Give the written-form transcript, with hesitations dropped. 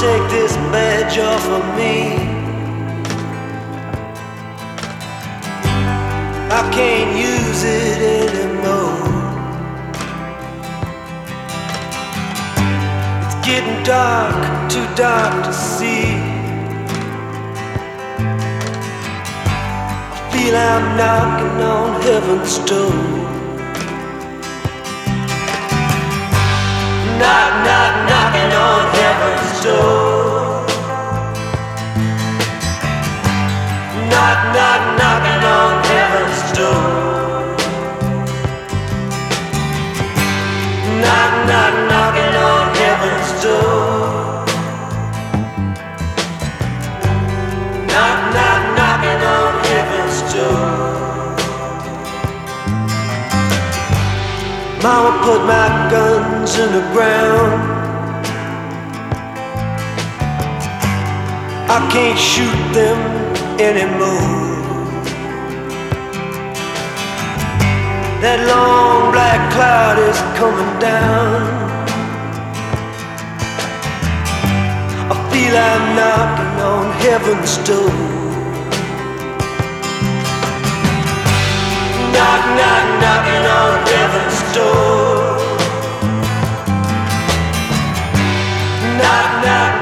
take this badge off of me. I can't use it anymore. It's getting dark, too dark to see. I feel I'm knocking on heaven's door. Knock, knock, knocking on heaven's door. Knock, knock, knocking on heaven's door. Knock, knock, knocking on heaven's door. Knock, knock, knocking on heaven's door. Mama put my guns in the ground. I can't shoot them anymore. That long black cloud is coming down. I feel I'm knocking on heaven's door. Knock, knock, knocking on heaven's door. Knock, knock.